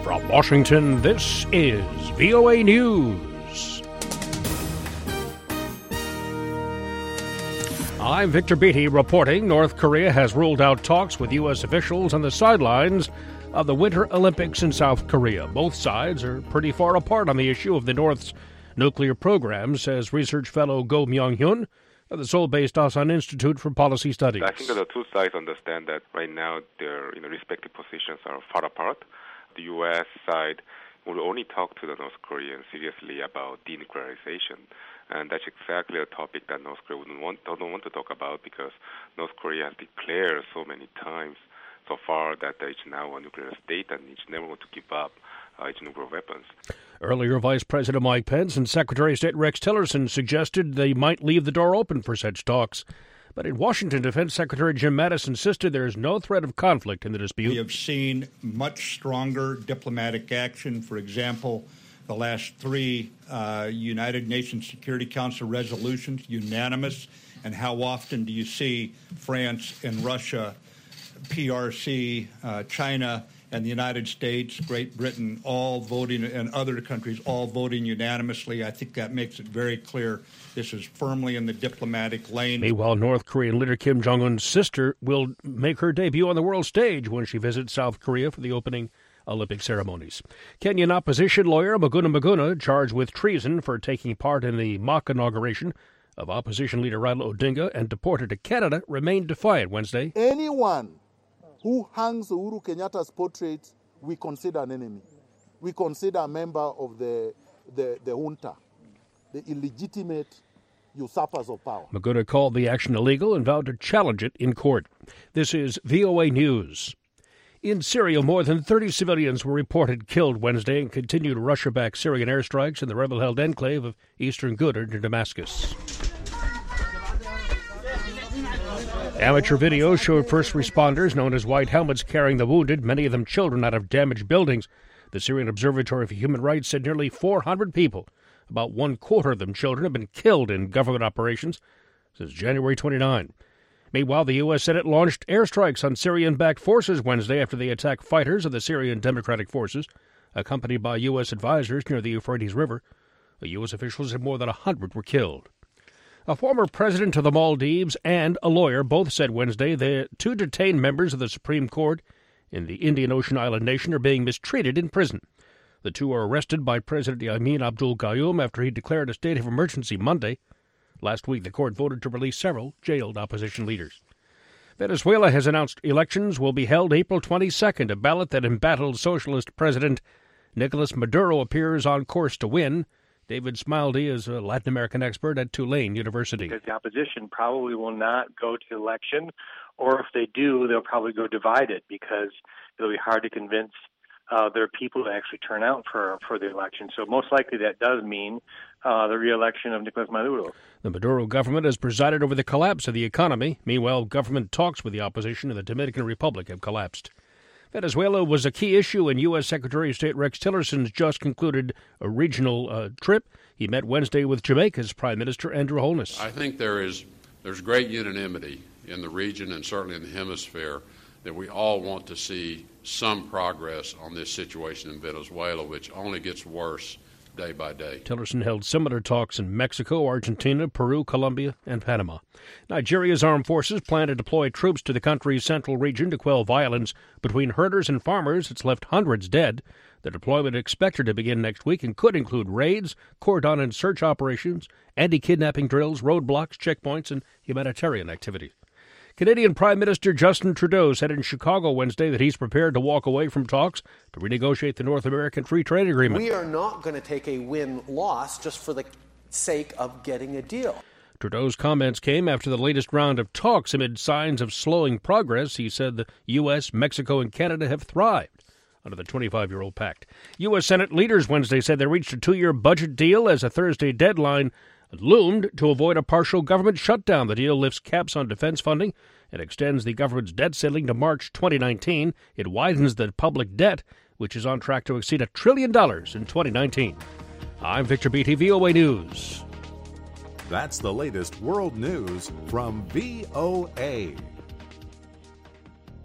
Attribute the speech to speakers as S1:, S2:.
S1: From Washington, this is VOA News. I'm Victor Beatty reporting North Korea has ruled out talks with U.S. officials on the sidelines of the Winter Olympics in South Korea. Both sides are pretty far apart on the issue of the North's nuclear program, says research fellow Go Myung-hyun of the Seoul-based Asan Institute for Policy Studies.
S2: I think the two sides understand that right now their respective positions are far apart. The U.S. side will only talk to the North Koreans seriously about denuclearization. And that's exactly a topic that North Korea don't want to talk about, because North Korea has declared so many times so far that it's now a nuclear state and it's never going to give up its nuclear weapons.
S1: Earlier, Vice President Mike Pence and Secretary of State Rex Tillerson suggested they might leave the door open for such talks. But in Washington, Defense Secretary Jim Mattis insisted there is no threat of conflict in the dispute.
S3: We have seen much stronger diplomatic action. For example, the last three United Nations Security Council resolutions, unanimous. And how often do you see France and Russia, PRC, China, and the United States, Great Britain, all voting, and other countries all voting unanimously? I think that makes it very clear this is firmly in the diplomatic lane.
S1: Meanwhile, North Korean leader Kim Jong-un's sister will make her debut on the world stage when she visits South Korea for the opening Olympic ceremonies. Kenyan opposition lawyer Maguna Maguna, charged with treason for taking part in the mock inauguration of opposition leader Raila Odinga and deported to Canada, remained defiant Wednesday.
S4: Anyone who hangs Uhuru Kenyatta's portrait, we consider an enemy. We consider a member of the junta, the illegitimate usurpers of power.
S1: Maguna called the action illegal and vowed to challenge it in court. This is VOA News. In Syria, more than 30 civilians were reported killed Wednesday in continued Russia-backed Syrian airstrikes in the rebel-held enclave of eastern Ghouta near Damascus. Amateur videos showed first responders, known as White Helmets, carrying the wounded, many of them children, out of damaged buildings. The Syrian Observatory for Human Rights said nearly 400 people, about one-quarter of them children, have been killed in government operations since January 29. Meanwhile, the U.S. Senate launched airstrikes on Syrian-backed forces Wednesday after they attacked fighters of the Syrian Democratic Forces, accompanied by U.S. advisors near the Euphrates River. The U.S. officials said more than 100 were killed. A former president of the Maldives and a lawyer both said Wednesday the two detained members of the Supreme Court in the Indian Ocean island nation are being mistreated in prison. The two were arrested by President Yamin Abdul Gayoom after he declared a state of emergency Monday. Last week, the court voted to release several jailed opposition leaders. Venezuela has announced elections will be held April 22nd, a ballot that embattled socialist President Nicolas Maduro appears on course to win. David Smildy is a Latin American expert at Tulane University.
S5: Because the opposition probably will not go to election, or if they do, they'll probably go divided, because it'll be hard to convince their people to actually turn out for the election. So most likely that does mean the re-election of Nicolas Maduro.
S1: The Maduro government has presided over the collapse of the economy. Meanwhile, government talks with the opposition in the Dominican Republic have collapsed. Venezuela was a key issue in U.S. Secretary of State Rex Tillerson's just concluded regional trip. He met Wednesday with Jamaica's Prime Minister Andrew Holness.
S6: I think there's great unanimity in the region and certainly in the hemisphere that we all want to see some progress on this situation in Venezuela, which only gets worse day by day.
S1: Tillerson held similar talks in Mexico, Argentina, Peru, Colombia, and Panama. Nigeria's armed forces plan to deploy troops to the country's central region to quell violence between herders and farmers. It's left hundreds dead. The deployment is expected to begin next week and could include raids, cordon and search operations, anti-kidnapping drills, roadblocks, checkpoints, and humanitarian activities. Canadian Prime Minister Justin Trudeau said in Chicago Wednesday that he's prepared to walk away from talks to renegotiate the North American Free Trade Agreement.
S7: We are not going to take a win-loss just for the sake of getting a deal.
S1: Trudeau's comments came after the latest round of talks amid signs of slowing progress. He said the U.S., Mexico, and Canada have thrived under the 25-year-old pact. U.S. Senate leaders Wednesday said they reached a 2-year budget deal as a Thursday deadline loomed to avoid a partial government shutdown. The deal lifts caps on defense funding and extends the government's debt ceiling to March 2019. It widens the public debt, which is on track to exceed $1 trillion in 2019. I'm Victor Beatty, VOA News.
S8: That's the latest world news from VOA.